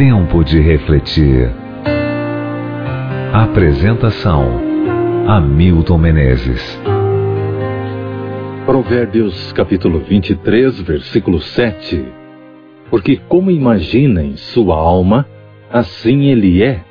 Tempo de refletir. Apresentação: Hamilton Menezes. Provérbios capítulo 23, versículo 7. Porque como imagina em sua alma, assim ele é.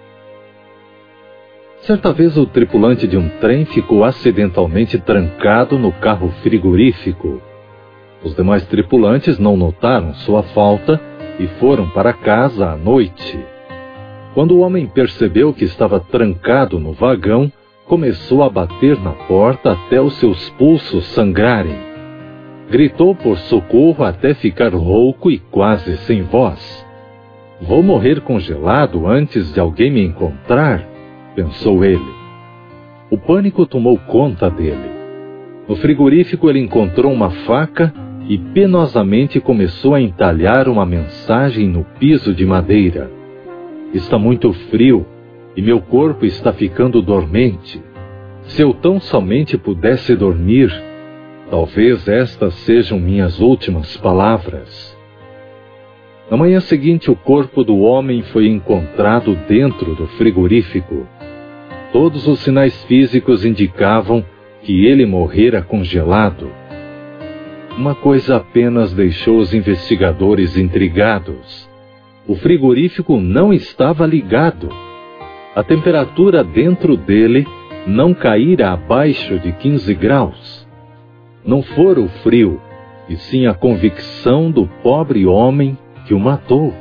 Certa vez o tripulante de um trem ficou acidentalmente trancado no carro frigorífico. Os demais tripulantes não notaram sua falta e foram para casa à noite. Quando o homem percebeu que estava trancado no vagão, começou a bater na porta até os seus pulsos sangrarem. Gritou por socorro até ficar rouco e quase sem voz. Vou morrer congelado antes de alguém me encontrar, pensou ele. O pânico tomou conta dele. No frigorífico ele encontrou uma faca e penosamente começou a entalhar uma mensagem no piso de madeira. Está muito frio e meu corpo está ficando dormente. Se eu tão somente pudesse dormir, talvez estas sejam minhas últimas palavras. Na manhã seguinte, o corpo do homem foi encontrado dentro do frigorífico. Todos os sinais físicos indicavam que ele morrera congelado. Uma coisa apenas deixou os investigadores intrigados. O frigorífico não estava ligado. A temperatura dentro dele não caíra abaixo de 15 graus. Não fora o frio, e sim a convicção do pobre homem que o matou.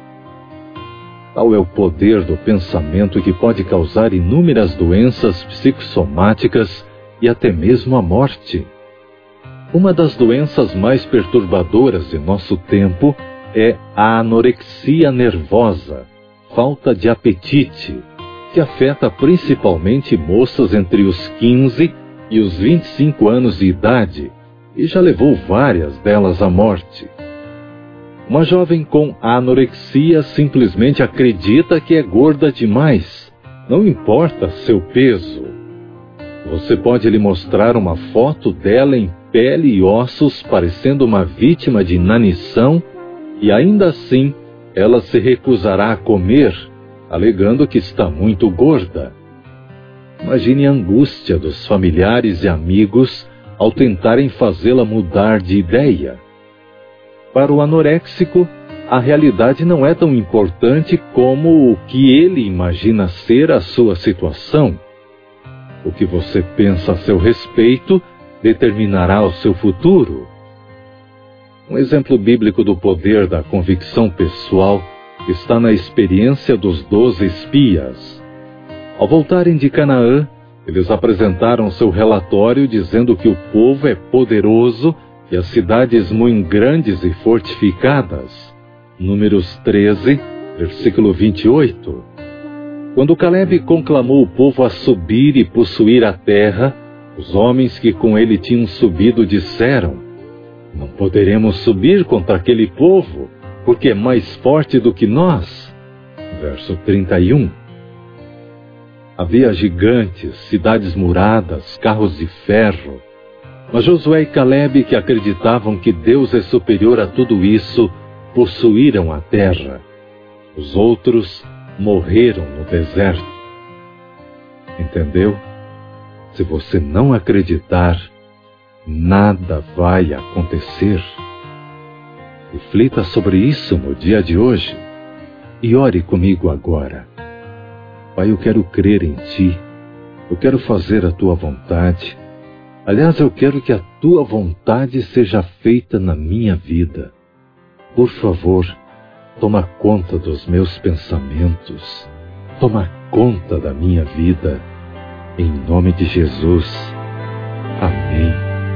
Tal é o poder do pensamento que pode causar inúmeras doenças psicossomáticas e até mesmo a morte. Uma das doenças mais perturbadoras de nosso tempo é a anorexia nervosa, falta de apetite, que afeta principalmente moças entre os 15 e os 25 anos de idade, e já levou várias delas à morte. Uma jovem com anorexia simplesmente acredita que é gorda demais, não importa seu peso. Você pode lhe mostrar uma foto dela em pele e ossos, parecendo uma vítima de inanição, e ainda assim ela se recusará a comer, alegando que está muito gorda. Imagine a angústia dos familiares e amigos ao tentarem fazê-la mudar de ideia. Para o anoréxico, a realidade não é tão importante como o que ele imagina ser a sua situação. O que você pensa a seu respeito determinará o seu futuro. Um exemplo bíblico do poder da convicção pessoal está na experiência dos 12 espias. Ao voltarem de Canaã, eles apresentaram seu relatório dizendo que o povo é poderoso e as cidades muito grandes e fortificadas. Números 13, versículo 28. Quando Caleb conclamou o povo a subir e possuir a terra, os homens que com ele tinham subido disseram: não poderemos subir contra aquele povo, porque é mais forte do que nós. Verso 31. Havia gigantes, cidades muradas, carros de ferro. Mas Josué e Caleb, que acreditavam que Deus é superior a tudo isso, possuíram a terra. Os outros morreram no deserto. Entendeu? Se você não acreditar, nada vai acontecer. Reflita sobre isso no dia de hoje e ore comigo agora. Pai, eu quero crer em Ti. Eu quero fazer a Tua vontade. Aliás, eu quero que a Tua vontade seja feita na minha vida. Por favor, toma conta dos meus pensamentos. Toma conta da minha vida. Em nome de Jesus. Amém.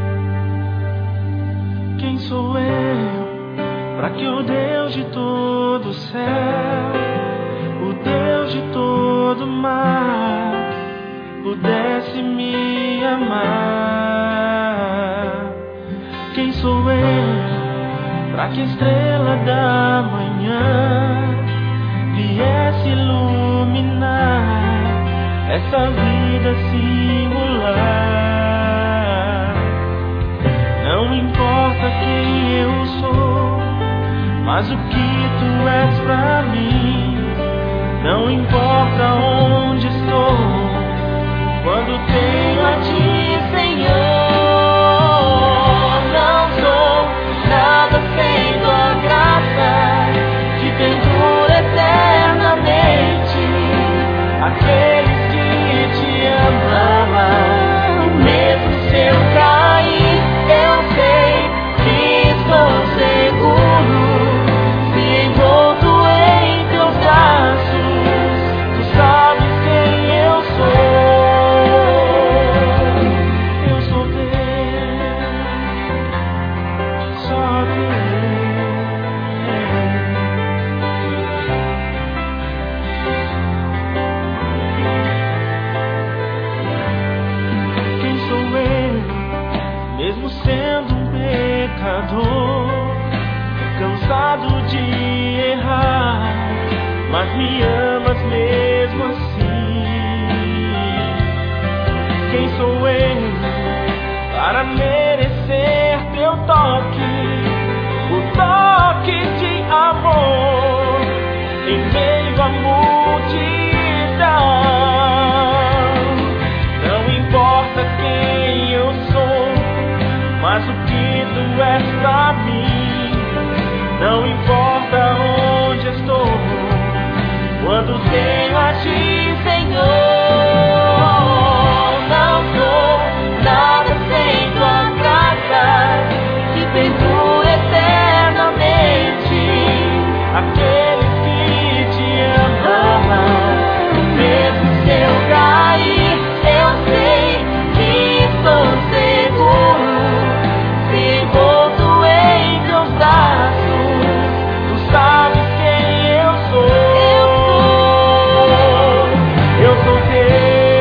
Quem sou eu para que o Deus de todo o céu, o Deus de todo mar, pudesse me amar? Quem sou eu para que a estrela da manhã viesse iluminar essa vida singular? Não importa quem eu sou, mas o que tu és pra mim. Não importa onde estou, quando tenho a ti, Senhor. Não sou nada sem tua graça, que perdura eternamente. Aqueles que te amam, mesmo se eu cair, eu sei que estou seguro. Se envolto em teus braços, tu sabes quem eu sou. Eu sou teu, só teu. Quem sou eu, mesmo sendo um pecador, cansado de errar, mas me amas mesmo assim? Quem sou eu para merecer teu toque, o toque de amor em meio à multidão? Não importa quem eu sou, mas o que tu és pra mim. Não importa onde estou, quando tenho a ti, Senhor. Não sou nada sem tua graça, que perdura eternamente. Aqueles que te amam, mesmo se eu cair, eu sei que estou seguro. Se envolto em teus braços, tu sabes quem eu sou. Eu sou teu.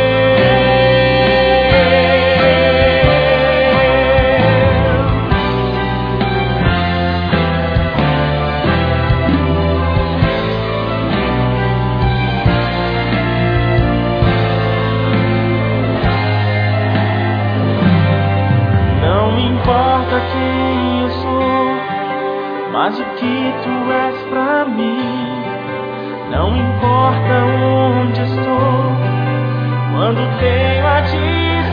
Não importa quem eu sou, mas o que tu és pra mim. Não importa onde estou, quando tenho a ti,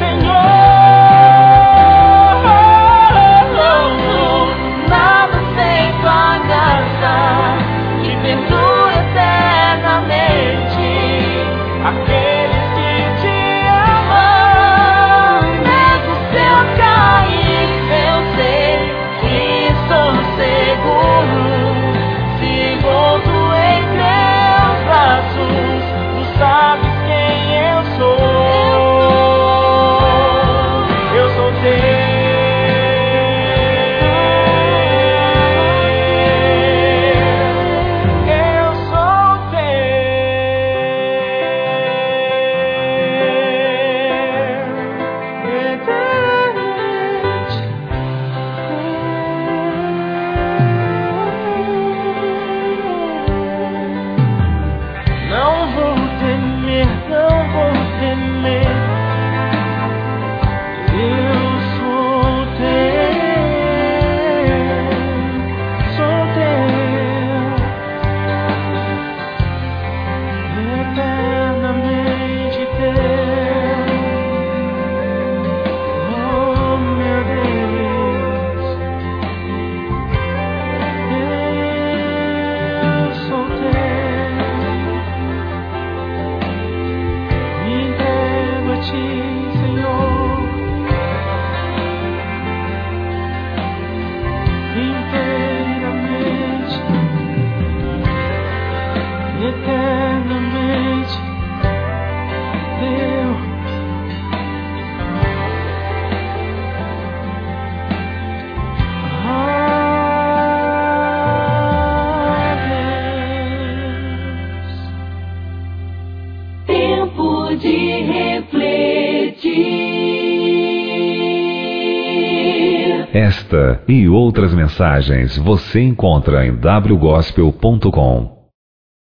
Senhor. Não sou nada sem tua graça, que perdura eternamente. Aqueles que te amam, mesmo se eu cair, eu sei que estou seguro. Se envolto em teus braços, tu sabes quem eu sou. Eu sou teu. Eu sou teu. Eternamente. Não vou temer, não vou temer. Eu sou teu, sou teu, eternamente teu. Oh, meu Deus, eu sou teu. Me entrego a ti, Senhor, inteiramente, eternamente teu. Deus. Tempo de refletir. Esta e outras mensagens você encontra em wgospel.com.